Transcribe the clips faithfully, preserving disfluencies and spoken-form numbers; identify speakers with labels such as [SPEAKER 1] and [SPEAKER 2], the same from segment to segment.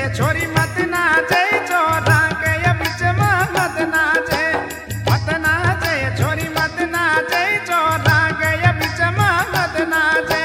[SPEAKER 1] छोरी मत नाचे चोरा के ये बीच में मत नाचे मत नाचे छोरी मत नाचे चोरा के ये बीच में मत नाचे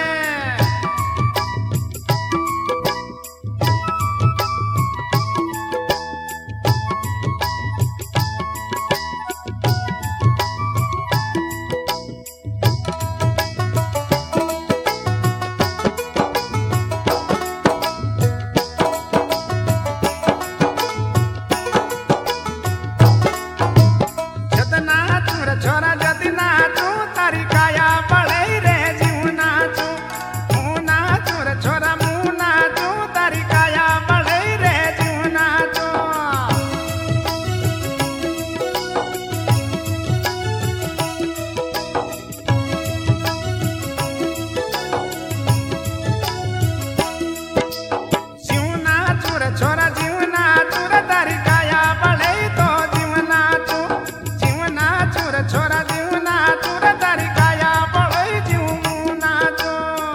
[SPEAKER 1] छोरा जति नाचू तारी काया पड़े रे जीव नाचू मुँह नाचू रे छोरा मुँह नाचू तारी काया पड़े रे जीव नाचू जीव नाचू रे छोरा जीव नाचू रे तारी काया पड़े तो जीव नाचू जीव नाचू रे छोरा जीव नाचू रे तारी काया पड़े जीव मुँह नाचू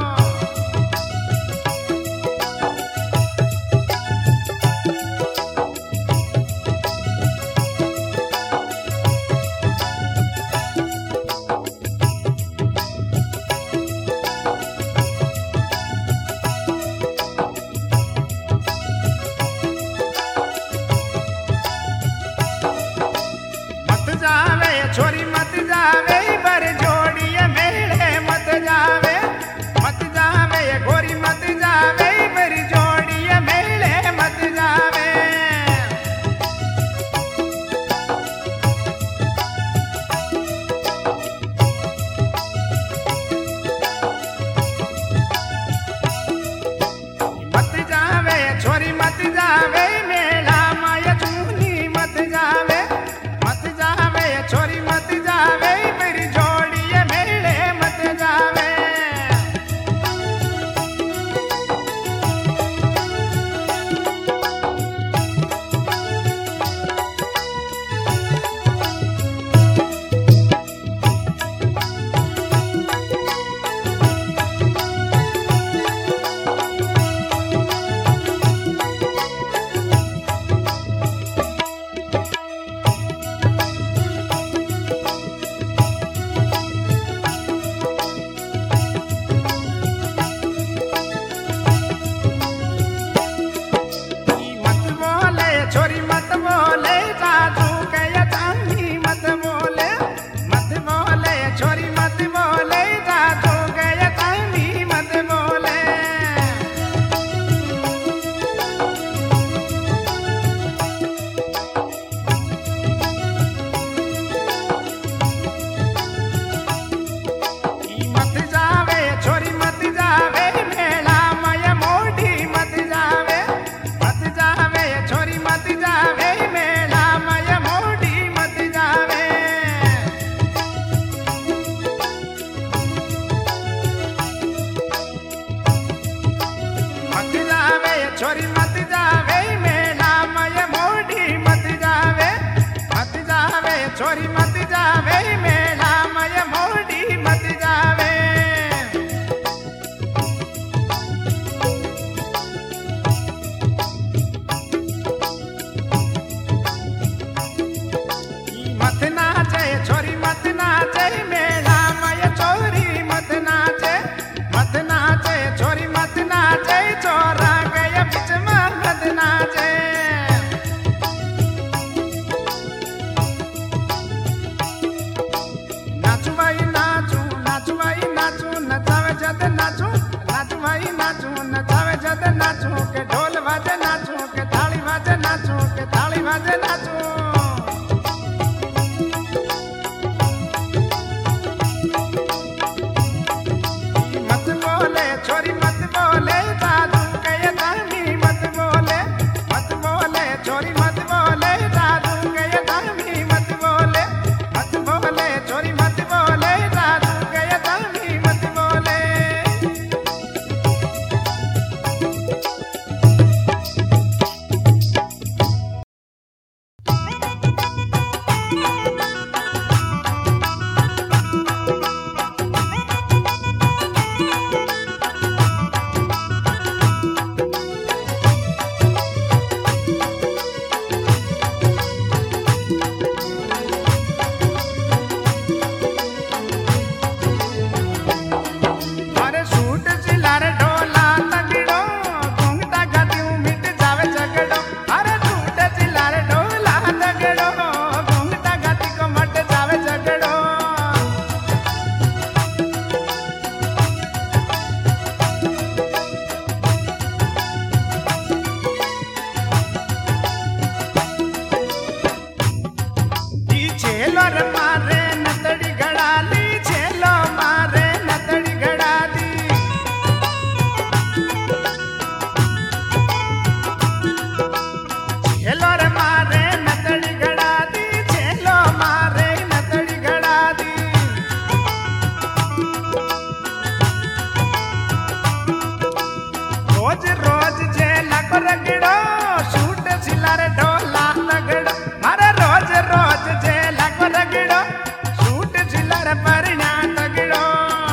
[SPEAKER 1] मत जावे छोरी मत जावे बर जोड़िए मेले मत जावे मत जावे गोरी मत जावे बर जोड़िए मेले मत जावे मत जावे छोरी मत जावे मेला माया चूनी मत जावे मत जावे छोरी मत जावे मेरी जोड़िए मेले मत जावे मत बोले छोरी मत बोले जादू के ये चांदी मत बोले मत बोले छोरी मत बोले जादू के ये चांदी मत बोले मत जावे छोरी मत जावे मेला माया मोटी मत जावे मत जावे छोरी मत जावे मेला माया मोटी मत जावे मत जावे छोरी मत जावे मेला माया मोटी मत जावे मत जावे छोरी मत जावे मेला माया मोटी मत जावे मत नाचे छोरी मत नाचे मेला माया छोरी मत नाचे मत नाचे छोरी मत नाचे चोरा गया बीच में मत नाचे नाचू भाई नाचू नाचू भाई नाचू नचावे जद नाचू नाचू भाई नाचू नचावे जद नाचू के ढोल बाजे नाचू के थाली बाजे नाचू के थाली बाजे नाचू मत बोले छोरी मत बोले जादू के ये दामी मत बोले मत बोले छोरी मत बोले जादू के ये दामी मत बोले मत बोले छोरी मत बोले जादू के ये दामी मत बोले रगड़ो सूट सिलार ढोला तगड़ो मारे रोज रोज जेला को रगड़ो सूट सिलार परिणा तगड़ो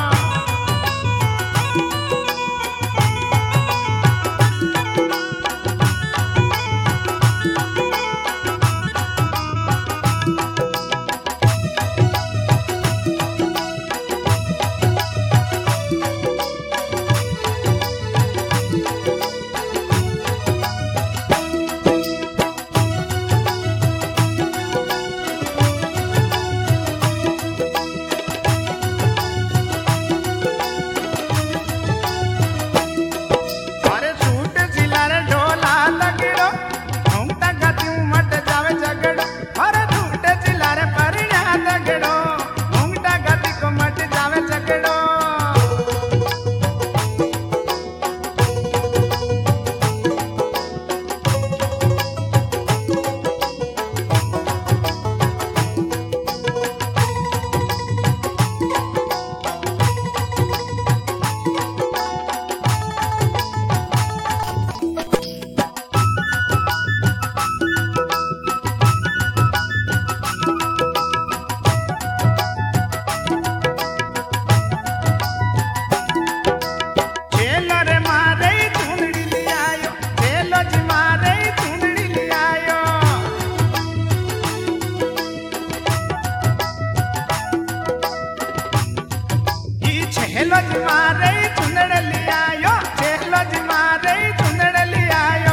[SPEAKER 1] चेलो जी मारे चुंदड़ लियायो चेलो जी मारे चुंदड़ लियायो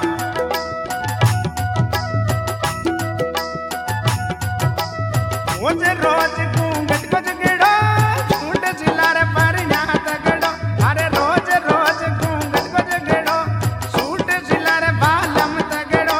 [SPEAKER 1] रोज रोज घूंघट को जगड़ो झूठ सिलार परिणा तगड़ो अरे रोज रोज घूंघट को जगड़ो सूट सिलार बालम तगड़ो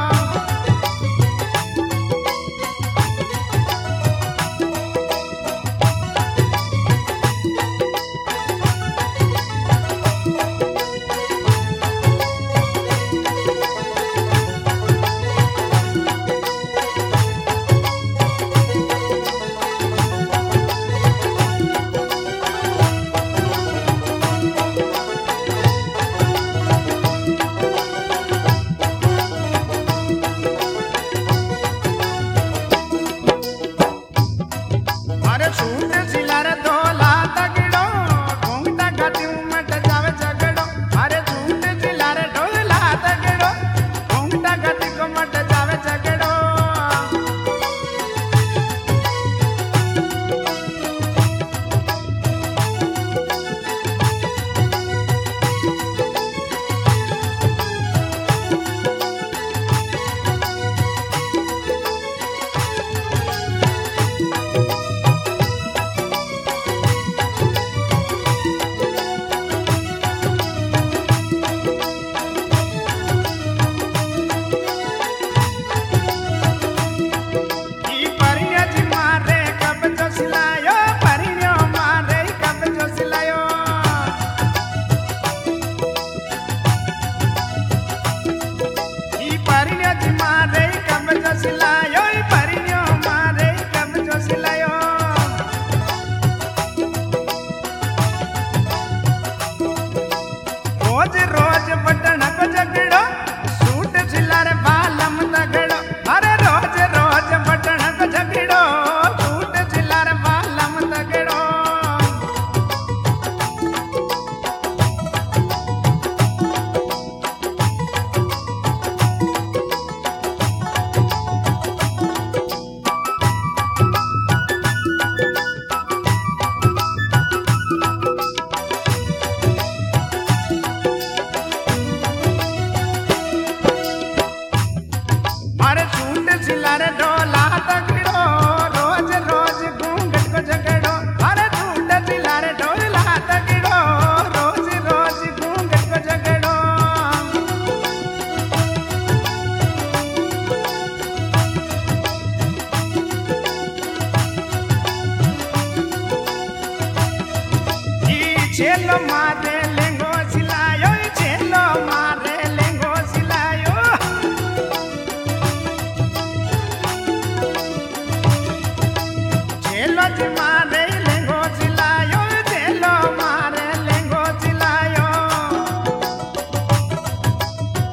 [SPEAKER 1] सूट सिलार ढोला तगड़ो घूंघटा गाती उमट जावे झगड़ो अरे सूट सिलार ढोला तगड़ो घूंघटा गाती को मट जावे झगड़ो रोज रोज बटन को जगड़ो सूट सिलार बालम तगड़ो अरे रोज रोज बटन को जगड़ो सूट सिलार बालम तगड़ो सिलार ढोला तगड़ो रोज रोज घूंघट को जगड़ो अरे सूट सिलार ढोला तगड़ो रोज रोज घूंघट को जगड़ो चेलो मारे लेंगो सिलायो चेलो मारे लेंगो सिलायो चेलो जी मारे लेंगो सिलायो चेलो मारे लेंगो सिलायो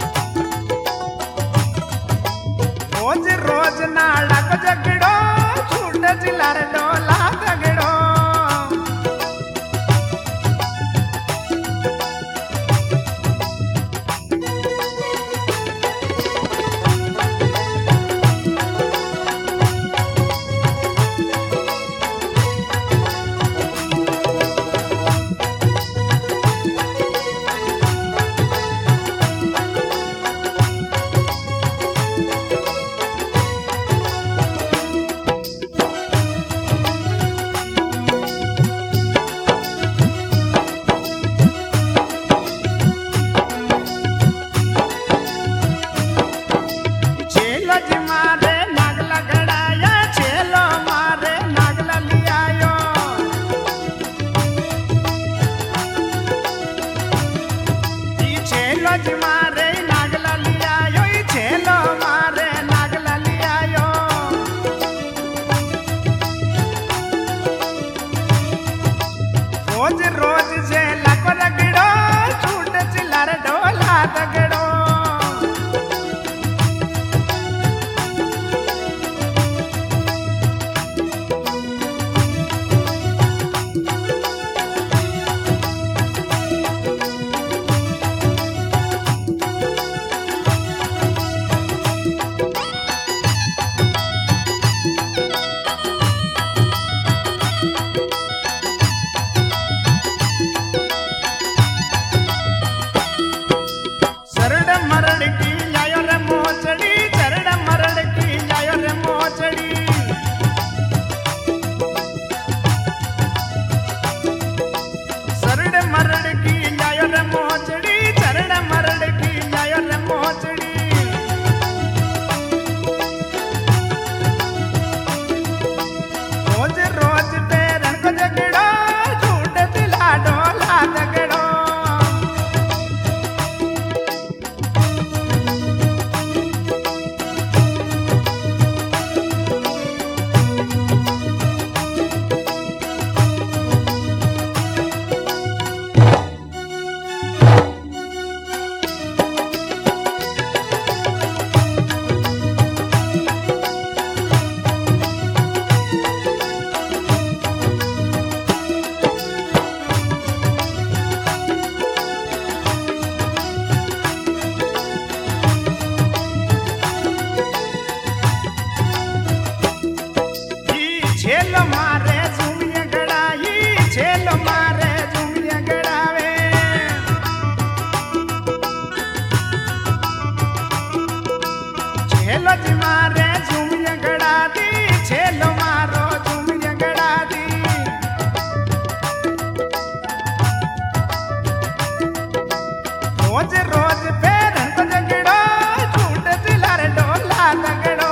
[SPEAKER 1] रोज रोज फेरन को जगड़ो झूठ दिलार डोला तगड़ो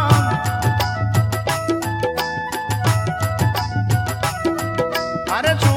[SPEAKER 1] अरे